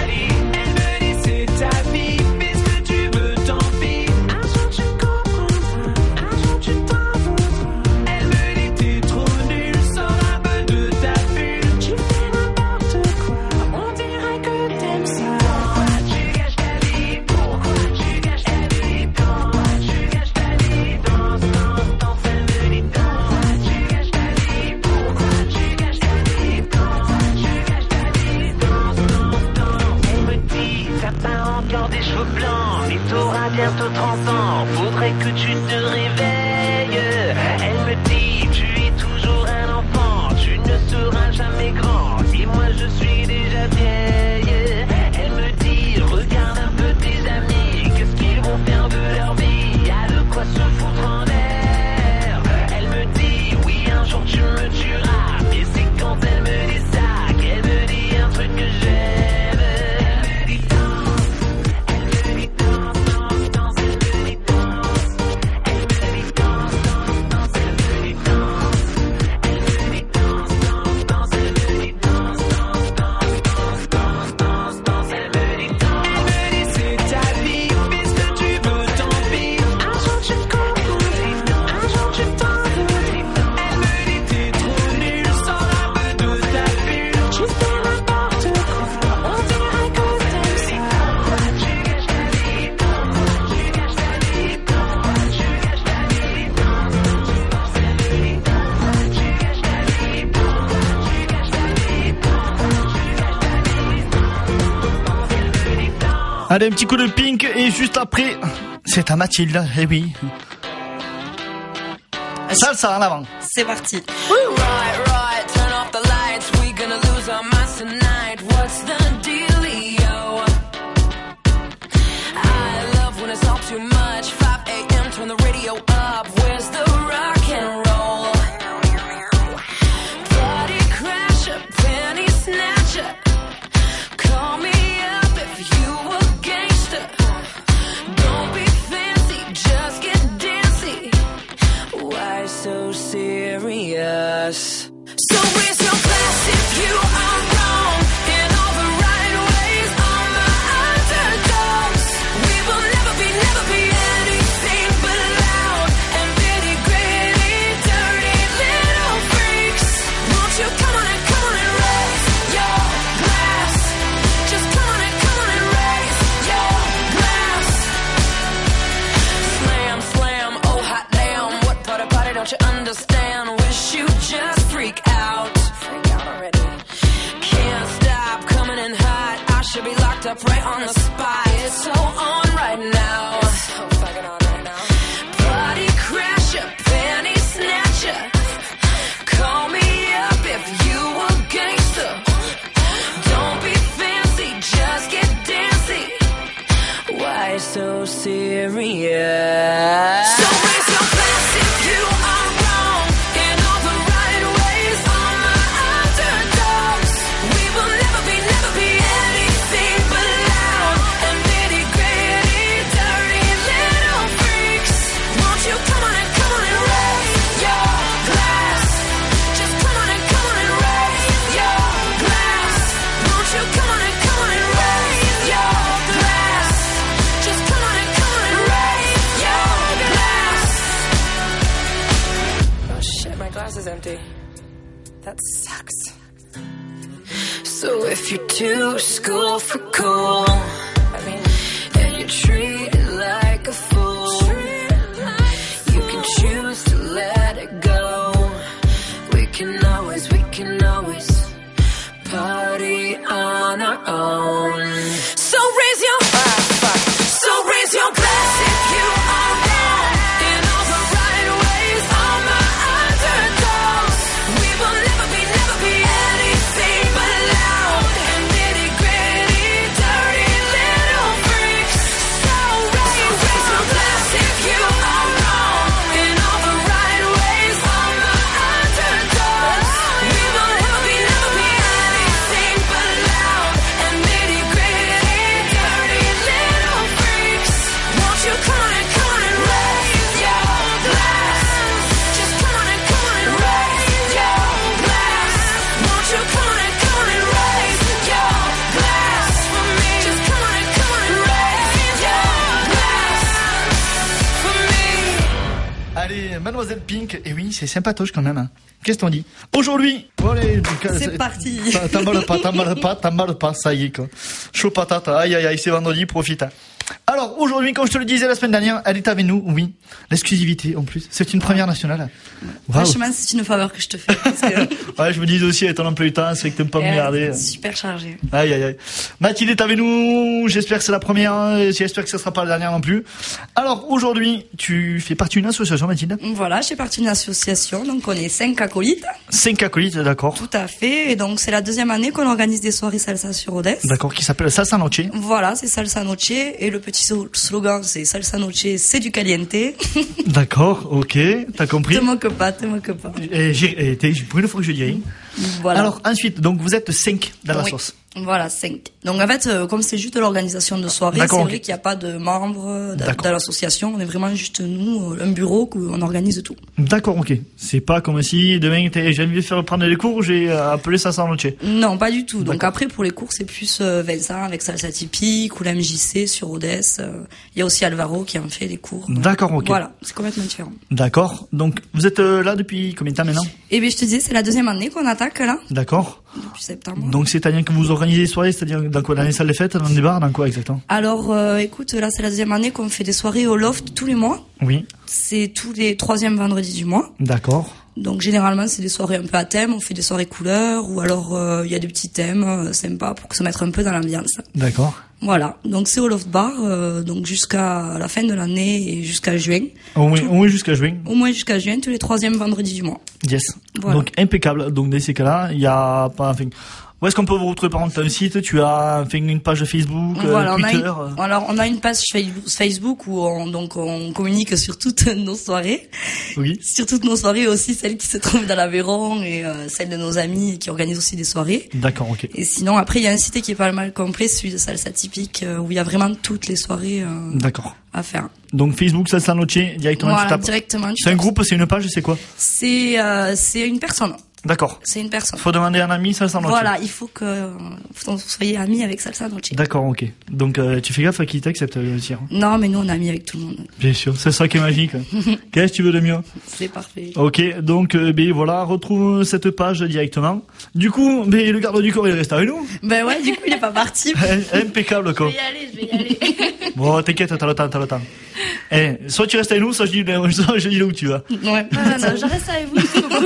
dit c'est ta vie, fais ce que tu veux, tant pis. Un jour tu comprendras, un jour tu t'en voudras. Elle me dit t'es trop nul, sors un peu de ta bulle, tu fais n'importe quoi, on dirait que t'aimes ça. Pourquoi tu gâches ta vie, pourquoi tu gâches ta vie, pourquoi tu gâches ta vie, danse, danse, danse. Elle me dit danse, tu gâches ta vie, pourquoi tu gâches ta vie, pourquoi tu gâches ta vie, danse, danse, danse. Elle me dit t'as pas encore des cheveux blancs, mais t'auras bientôt 30 ans, faudrait que tu te réveilles. Elle me dit tu es toujours un enfant, tu ne seras jamais grand, et moi je suis déjà vieille. Elle me dit regarde un peu tes amis, qu'est-ce qu'ils vont faire de leur vie, y'a de quoi se foutre en l'air. Elle me dit oui un jour tu me tueras, mais c'est quand elle me dit ça qu'elle me dit un truc que j'aime. Elle me dit danse, elle me dit danse, danse, danse. Elle me dit danse, elle me dit danse, danse, danse. Elle me dit danse, elle me dit danse, danse, danse. Elle me dit danse, danse, danse, danse, danse, danse. Elle me dit danse, elle me dit c'est ta vie, fais ce que tu veux, tant pis. Un jour tu comprendras, un jour tu t'en voudras. Elle me dit t'es trop nul, sors un peu de ta bulle, tu fais n'importe quoi, on dirait que t'aimes ça. Pourquoi tu gâches ta vie, pourquoi tu gâches ta vie, pourquoi tu gâches ta vie, danse, danse, danse. Elle me dit pourquoi tu gâches ta vie, pourquoi tu gâches ta vie, pourquoi tu gâches ta vie, danse, danse. Elle me dit danse. Allez, un petit coup de Pink et juste après, c'est à Mathilde, eh oui. Salsa en avant. C'est parti. Right, turn off the lights. We gonna lose our minds tonight. What's the dealio? I love when it's all too much. 5 a.m. turn the radio up. Where's the rock and roll? Party crasher, penny snatcher. Call me up if you a gangster. Don't be fancy, just get dancy. Why so serious? So raise your glass if you are wrong in all the right ways. All my underdogs, we will never be anything but loud and nitty gritty, dirty little freaks. Won't you come on and raise your glass? Just come on and raise your glass. Slam, slam, oh hot damn, what part of party don't you understand? Wish you just freak out. Freak out already. Can't stop coming in hot. I should be locked up right on the spot. It's so on right now. So fucking on right now. Party crasher, penny snatcher. Call me up if you a gangster. Don't be fancy, just get dancy. Why so serious? So raise your glass if you are wrong in all the right ways. All my underdogs, we will never be anything but loud and nitty gritty, dirty little freaks. Won't you come on and raise your glass? Just come on and raise your glass. Won't you come on and raise your glass? Just come on and raise your glass. Oh shit, my glass is empty. That sucks. So if you're too school for cool, and you're treated like a fool, you can choose to let it go. We can always party on our own. So raise your glass if you are wrong in all the right ways. All my underdogs, we will never be anything but loud and nitty gritty, dirty little Mademoiselle Pink, et oui, c'est sympatoche quand même. Hein. Qu'est-ce qu'on dit? Aujourd'hui, allez, c'est parti. T'emballes pas, ça y est quoi. Chaud patate, aïe aïe aïe, c'est vendredi, profite. Hein. Alors aujourd'hui, comme je te le disais la semaine dernière, elle est avec nous, oui. L'exclusivité en plus, c'est une première nationale. Wow. Franchement, c'est une faveur que je te fais. Parce que... ouais, je me dis aussi, avec ton emploi du temps, c'est que t'aimes pas me regarder. Super chargé. Aïe aïe aïe. Mathilde est avec nous, j'espère que c'est la première, j'espère que ce sera pas la dernière non plus. Alors aujourd'hui, tu fais partie d'une association, Mathilde? Voilà, je fais partie d'une association, donc on est 5 acolytes. 5 acolytes, d'accord. Tout à fait, et donc c'est la deuxième année qu'on organise des soirées salsa sur Rodez. D'accord, qui s'appelle Salsa Noche. Voilà, c'est Salsa Noche, et le petit slogan c'est Salsa Noche, c'est du caliente. D'accord, ok, t'as compris. Te moque pas. Pour une fois que je dirais. Voilà. Alors ensuite, donc vous êtes 5 dans la sauce. Voilà, 5. Donc en fait, comme c'est juste de l'organisation de soirée, c'est vrai qu'il n'y a pas de membres dans l'association. On est vraiment juste nous, un bureau où on organise tout. D'accord, ok. C'est pas comme si demain j'ai envie de faire prendre des cours, j'ai appelé ça sans noche. Non, pas du tout. Donc après pour les cours, c'est plus Vincent avec Salsa Typique ou la MJC sur Rodez. Il y a aussi Alvaro qui en fait des cours. D'accord, ok. Voilà, c'est complètement différent. D'accord. Donc vous êtes là depuis combien de temps maintenant? Eh bien, je te disais, c'est la deuxième année qu'on attaque là. D'accord. Depuis septembre. Donc c'est-à-dire que vous organisez des soirées, c'est-à-dire dans quoi? Dans les salles de fête, dans des bars, dans quoi exactement? Alors écoute, là c'est la deuxième année qu'on fait des soirées au loft tous les mois. Oui. C'est tous les 3e vendredis du mois. D'accord. Donc généralement c'est des soirées un peu à thème, on fait des soirées couleurs ou alors il y a des petits thèmes sympas pour se mettre un peu dans l'ambiance. D'accord. Voilà, donc c'est au Loft Bar, donc jusqu'à la fin de l'année et jusqu'à juin. Au moins jusqu'à juin. Au moins jusqu'à juin, tous les 3e vendredis du mois. Yes. Voilà. Donc impeccable. Donc dans ces cas-là, il y a pas. Enfin, où est-ce qu'on peut vous retrouver par exemple? T'as un site, tu as une page Facebook, voilà, Twitter. On a une page Facebook où on communique sur toutes nos soirées. Oui. Sur toutes nos soirées aussi, celles qui se trouvent dans l'Aveyron et celles de nos amis qui organisent aussi des soirées. D'accord, ok. Et sinon après il y a un site qui est pas mal complet, celui de Salsa Typique où il y a vraiment toutes les soirées. D'accord. À faire. Donc Facebook Salsa Noche directement. Voilà, tu tapes. directement. C'est un groupe, c'est une page, c'est quoi? C'est une personne. D'accord. C'est une personne. Faut demander à un ami Salsa Noche. Voilà, il faut que vous soyez amis avec Salsa Noche. D'accord, ok. Donc tu fais gaffe à qui t'accepte aussi. Hein. Non, mais nous on est amis avec tout le monde. Bien sûr, c'est ça qui est magique. Qu'est-ce que tu veux de mieux? C'est parfait. Ok, donc voilà, retrouve cette page directement. Du coup, le garde du corps il reste avec nous. Ben ouais, du coup il est pas parti. Impeccable quoi. Je vais y aller. Bon, t'inquiète, t'as le temps. Soit tu restes avec nous, soit je dis là où tu vas. Ouais. Non, je reste avec vous.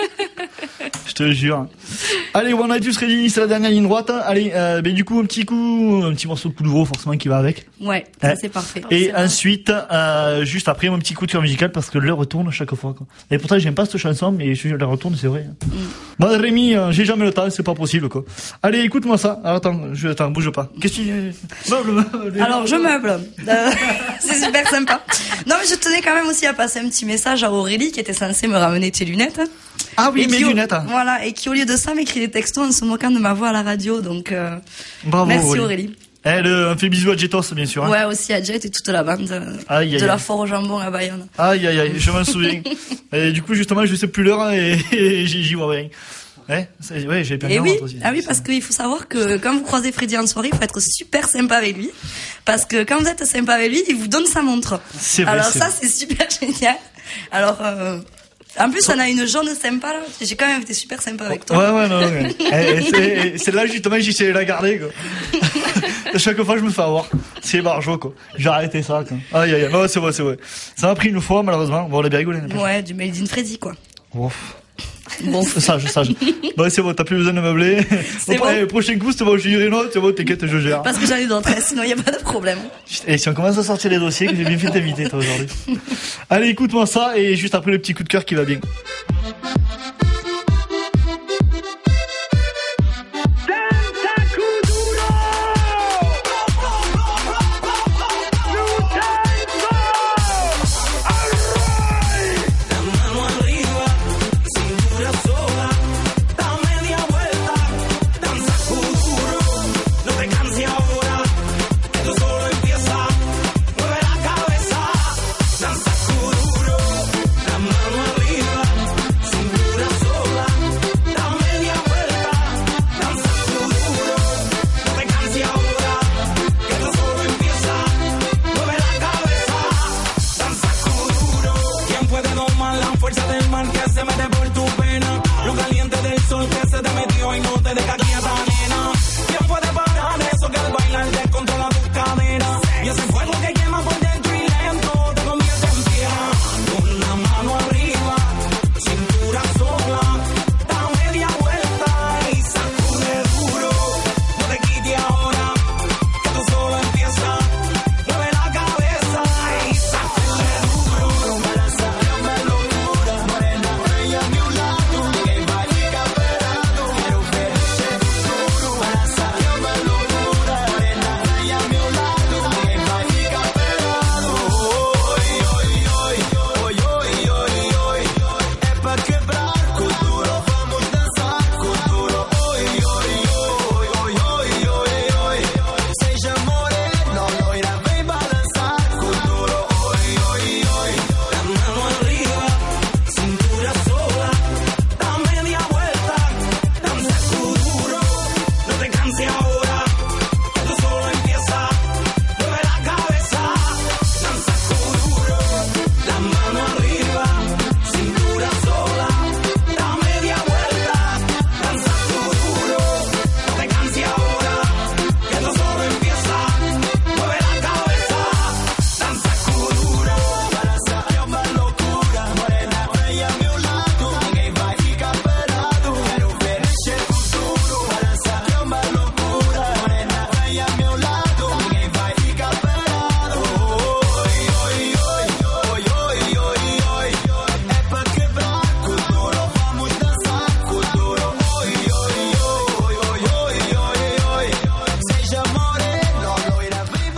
Je te jure. Allez, One Night Just Ready, c'est la dernière ligne droite. Allez, du coup, un petit morceau de coup de gros forcément qui va avec. Ouais, ça c'est parfait. Et ensuite, juste après, un petit coup de cœur musical parce que l'heure retourne chaque fois. Quoi. Et pourtant, j'aime pas cette chanson, mais je la retourne, c'est vrai. Bon, Rémi, j'ai jamais le temps, c'est pas possible, quoi. Allez, écoute-moi ça. Alors, attends, bouge pas. Qu'est-ce que tu... Alors, je meuble. C'est super sympa. Non, mais je tenais quand même aussi à passer un petit message à Aurélie qui était censée me ramener tes lunettes. Ah oui, mes lunettes. Voilà, et qui au lieu de ça m'écrit des textos en se moquant de ma voix à la radio, donc bravo, merci Aurélie. On fait bisous à Jetos, bien sûr. Hein. Ouais, aussi à Jet et toute la bande de la Fort au Jambon à Bayonne. Aïe, je m'en souviens. Et du coup, justement, je sais plus l'heure et j'y vois rien. Ouais, j'ai bien aussi. Ah oui, parce qu'il faut savoir que quand vous croisez Freddy en soirée, il faut être super sympa avec lui. Parce que quand vous êtes sympa avec lui, il vous donne sa montre. C'est vrai. Alors ça, c'est super génial. Alors... En plus, on a une jaune sympa, là. J'ai quand même été super sympa avec toi. Ouais, non. C'est là, justement, j'essaie de la garder, quoi. Chaque fois, je me fais avoir. C'est barjot, quoi. J'ai arrêté ça, quoi. Aïe. Non, c'est vrai. Ça m'a pris une fois, malheureusement. Bon, on a bien rigolé. Ouais, du Made in Freddy, quoi. Ouf. Bon, sage. Bon, c'est bon, t'as plus besoin de meubler. Bon. Prochain coup, c'est bon, je dirai non, c'est bon, t'inquiète, je gère. Parce que j'en ai d'autres, sinon y a pas de problème. Et si on commence à sortir les dossiers, que j'ai bien fait t'inviter, toi, aujourd'hui. Allez, écoute-moi ça, et juste après le petit coup de cœur qui va bien. Danza kuduro, la mano arriba,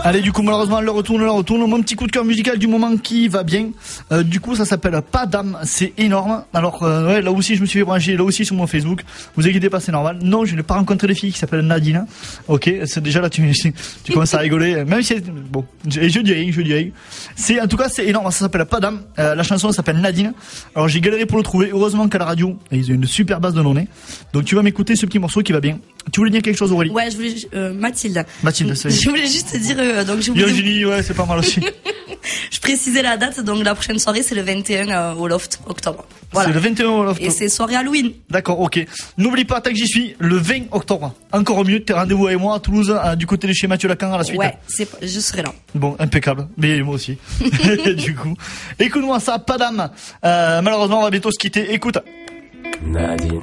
Allez, du coup, malheureusement, elle retourne. Mon petit coup de cœur musical du moment qui va bien. Du coup, ça s'appelle Pas d'âme. C'est énorme. Alors, ouais, là aussi, je me suis fait brancher, là aussi, sur mon Facebook. Vous inquiétez pas, c'est normal. Non, je n'ai pas rencontré de fille qui s'appelle Nadine. Ok, c'est déjà là, tu commences à rigoler. Même si bon, je dirais. C'est, en tout cas, c'est énorme. Ça s'appelle Pas d'âme. La chanson s'appelle Nadine. Alors, j'ai galéré pour le trouver. Heureusement qu'à la radio, ils ont une super base de données. Donc, tu vas m'écouter ce petit morceau qui va bien. Tu voulais dire quelque chose, Aurélie? Ouais, je voulais, Mathilde, c'est... Je voulais juste te dire, donc j'ai oublié. Virginie, ouais, c'est pas mal aussi. Je précisais la date, donc la prochaine soirée, c'est le 21 au Loft, octobre. Voilà. C'est le 21 au Loft. Et c'est soirée Halloween. D'accord, ok. N'oublie pas, tant que j'y suis, le 20 octobre. Encore mieux, t'es rendez-vous avec moi à Toulouse, du côté de chez Mathieu Lacan à la suite. Ouais, je serai là. Bon, impeccable. Mais moi aussi. Du coup. Écoute-moi ça, Pas d'âme. Malheureusement, on va bientôt se quitter. Écoute. Nadine.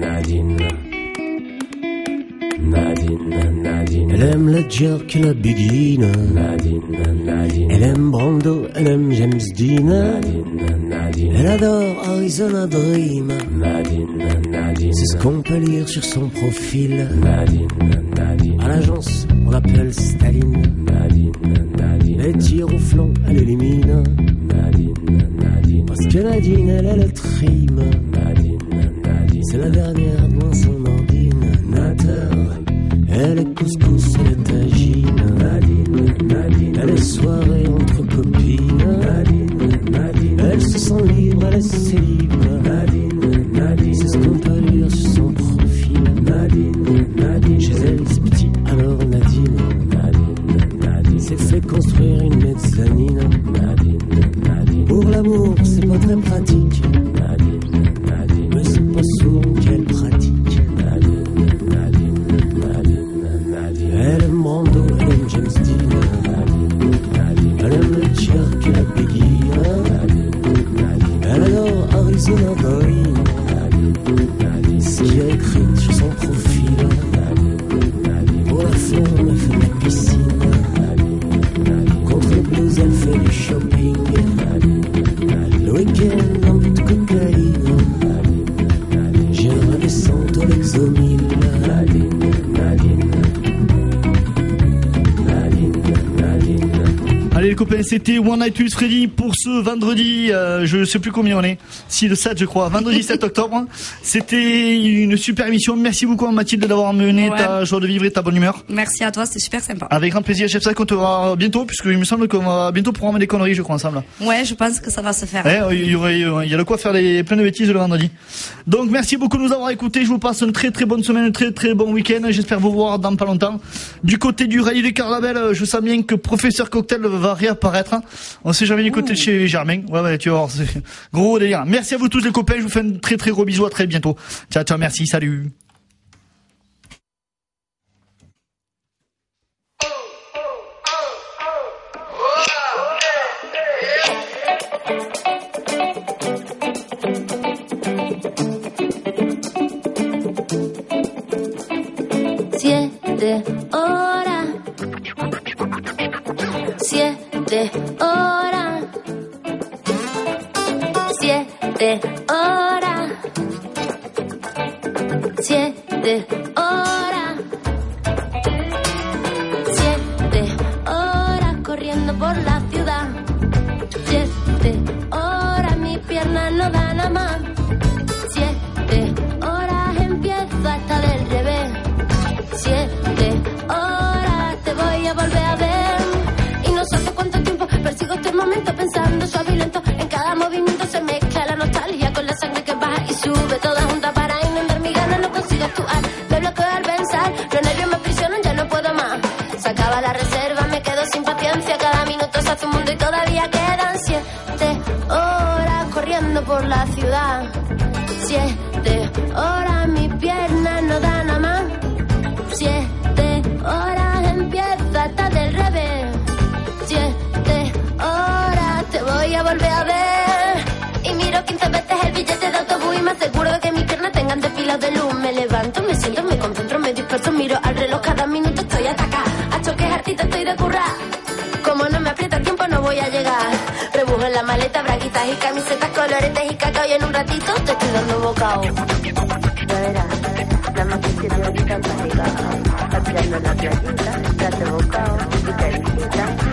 Elle aime la jerk et la begine. Nadine. Elle aime Brando, elle aime James Dean. Nadine. Elle adore Arizona Dream. Nadine. C'est ce qu'on peut lire sur son profil. Nadine. À l'agence, on l'appelle Staline. Nadine. Elle tire au flanc, elle élimine. Nadine. Parce que Nadine, elle est le trim. Nadine. C'est la dernière devant son ordinateur. Elle est couscous, elle est tagine. Nadine. Elle est soirée entre copines. Nadine. Elle se sent libre, elle est célib. Nadine. C'est ce qu'on peut lire sur son profil. Nadine. Chez elle, c'est petit, alors Nadine. S'est fait construire une mezzanine. Pour l'amour, c'est pas très pratique. Mais c'est pas souvent qu'elle pratique. Elle aime Brando, elle aime James Dean. Elle aime le jerk et la Peggy. Elle adore Arizona Boy. Ce qu'il a écrit sur son profil. Pour la flamme, elle fait de la piscine. Contre les blues, elle fait du shopping. Le week-end, un peu de cocaïne. J'ai un redescente au Lexomil. Allez les copains, c'était One Night with Freddy pour ce vendredi, je sais plus combien on est, si le 7 je crois, vendredi 7 octobre. C'était une super émission, merci beaucoup Mathilde d'avoir mené ta joie de vivre et ta bonne humeur. Merci à toi, c'était super sympa. Avec grand plaisir, j'espère qu'on te verra bientôt, puisqu'il me semble qu'on va bientôt pouvoir mettre des conneries je crois ensemble. Ouais, je pense que ça va se faire. Il y a de quoi faire plein de bêtises le vendredi. Donc merci beaucoup de nous avoir écoutés, je vous passe une très très bonne semaine, un très très bon week-end, j'espère vous voir dans pas longtemps. Du côté du rallye des Carlabel, je sens bien que Professeur Cocktail va réapparaître. On sait jamais du côté de chez Germain. Ouais, tu vas voir, c'est gros délire. Merci à vous tous les copains, je vous fais un très très gros bisou, à très bientôt. Ciao, merci, salut. Corriendo por la ciudad. 7 horas, mi pierna no da nada más. 7 horas, empiezo hasta del revés. 7 horas, te voy a volver a ver. Y no sé hace cuánto tiempo persigo este momento, pensando suave y lento. En cada movimiento se mezcla la nostalgia con la sangre que baja y sube toda junta para inundar mi gana. No consigo actuar, me bloqueo al pensar. Los nervios me aprisionan, ya no puedo más. Se acaba la reserva, me quedo sin paciencia. Cada minuto se hace un mundo y todavía quedan 7 horas corriendo por la ciudad. 7 horas, mi pierna no da nada más. 7 horas, empieza hasta del revés. 7 horas, te voy a volver a ver. Y miro 15 veces el billete de autobús y me aseguro de que mis piernas tengan despilados de luz. Me levanto, me siento, me concentro, me disperso, miro al reloj, cada minuto estoy atacada. A choques artista estoy de currar. Como no me aprieta el tiempo no voy a llegar. Rebujo en la maleta, braguitas y camisetas, coloretes y cacao y en un ratito te estoy dando bocado. Ya verás, nada más que 7 horitas para llegar. en la playita, trato bocado y te visita.